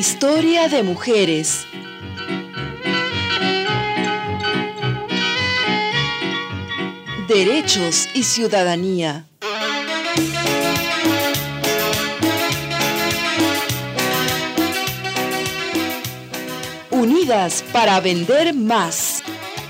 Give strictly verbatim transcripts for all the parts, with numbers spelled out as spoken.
Historia de mujeres. Derechos y ciudadanía. Unidas para vender más.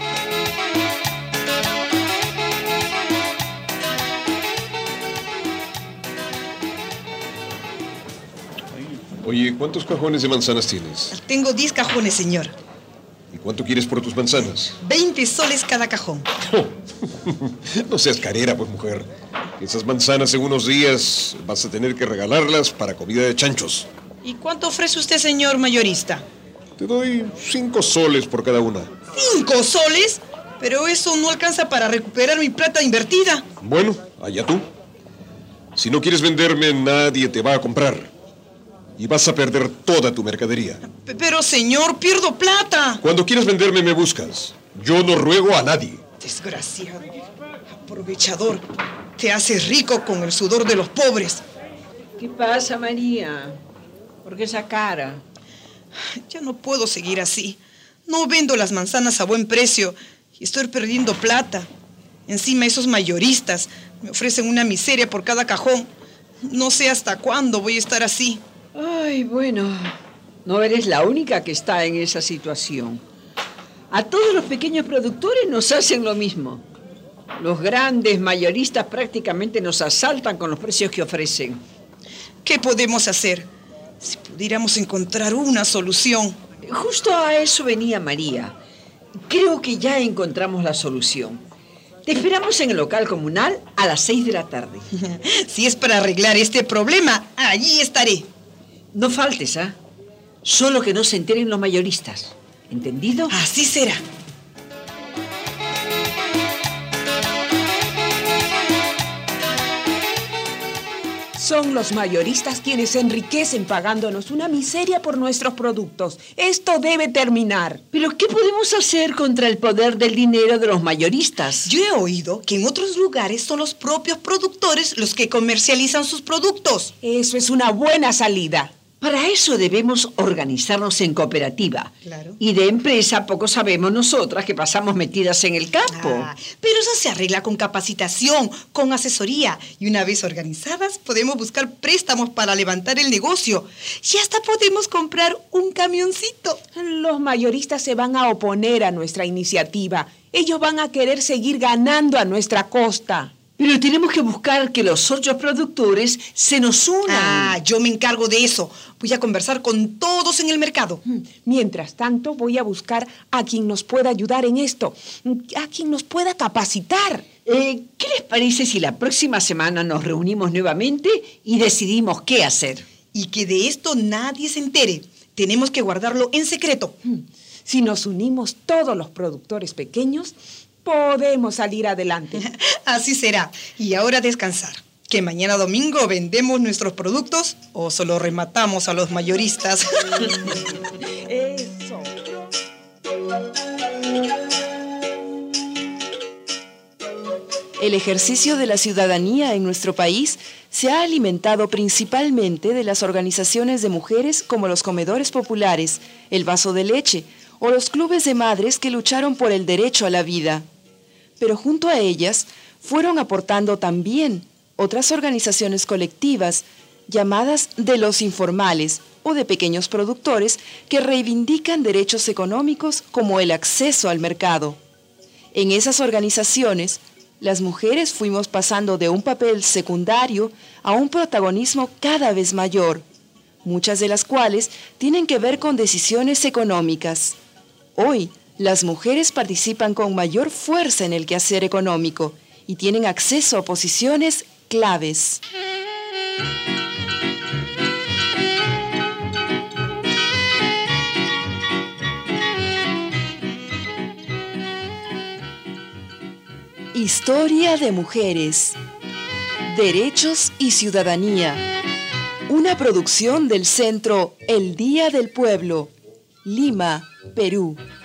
Oye, ¿cuántos cajones de manzanas tienes? Tengo diez cajones, señor. ¿Y cuánto quieres por tus manzanas? veinte soles cada cajón. Oh, no seas carera, pues, mujer. Esas manzanas en unos días vas a tener que regalarlas para comida de chanchos. ¿Y cuánto ofrece usted, señor mayorista? Te doy cinco soles por cada una. ¿Cinco soles? Pero eso no alcanza para recuperar mi plata invertida. Bueno, allá tú. Si no quieres venderme, nadie te va a comprar. Y vas a perder toda tu mercadería. P- Pero, señor, pierdo plata. Cuando quieras venderme, me buscas. Yo no ruego a nadie. Desgraciado. Aprovechador. Te haces rico con el sudor de los pobres. ¿Qué pasa, María? ¿Por qué esa cara? Ya no puedo seguir así. No vendo las manzanas a buen precio y estoy perdiendo plata. Encima esos mayoristas me ofrecen una miseria por cada cajón. No sé hasta cuándo voy a estar así. Ay, bueno, no eres la única que está en esa situación. A todos los pequeños productores nos hacen lo mismo. Los grandes mayoristas prácticamente nos asaltan con los precios que ofrecen. ¿Qué podemos hacer? Si pudiéramos encontrar una solución. Justo a eso venía María. Creo que ya encontramos la solución. Te esperamos en el local comunal a las seis de la tarde. Si es para arreglar este problema, allí estaré. No faltes, ¿ah? Solo que no se enteren los mayoristas. ¿Entendido? Así será. Son los mayoristas quienes se enriquecen pagándonos una miseria por nuestros productos. Esto debe terminar. ¿Pero qué podemos hacer contra el poder del dinero de los mayoristas? Yo he oído que en otros lugares son los propios productores los que comercializan sus productos. Eso es una buena salida. Para eso debemos organizarnos en cooperativa. Claro. Y de empresa poco sabemos nosotras que pasamos metidas en el campo. Ah, pero eso se arregla con capacitación, con asesoría. Y una vez organizadas, podemos buscar préstamos para levantar el negocio. Y hasta podemos comprar un camioncito. Los mayoristas se van a oponer a nuestra iniciativa. Ellos van a querer seguir ganando a nuestra costa. Pero tenemos que buscar que los otros productores se nos unan. Ah, yo me encargo de eso. Voy a conversar con todos en el mercado. Mientras tanto, voy a buscar a quien nos pueda ayudar en esto, a quien nos pueda capacitar. Eh, ¿Qué les parece si la próxima semana nos reunimos nuevamente y decidimos qué hacer? Y que de esto nadie se entere. Tenemos que guardarlo en secreto. Si nos unimos todos los productores pequeños, podemos salir adelante. Así será. Y ahora descansar. Que mañana domingo vendemos nuestros productos o solo rematamos a los mayoristas. Eso. El ejercicio de la ciudadanía en nuestro país se ha alimentado principalmente de las organizaciones de mujeres como los comedores populares, el vaso de leche o los clubes de madres que lucharon por el derecho a la vida. Pero junto a ellas fueron aportando también otras organizaciones colectivas llamadas de los informales o de pequeños productores que reivindican derechos económicos como el acceso al mercado. En esas organizaciones, las mujeres fuimos pasando de un papel secundario a un protagonismo cada vez mayor, muchas de las cuales tienen que ver con decisiones económicas. Hoy, las mujeres participan con mayor fuerza en el quehacer económico y tienen acceso a posiciones claves. Historia de mujeres. Derechos y ciudadanía. Una producción del Centro El Día del Pueblo, Lima, Perú.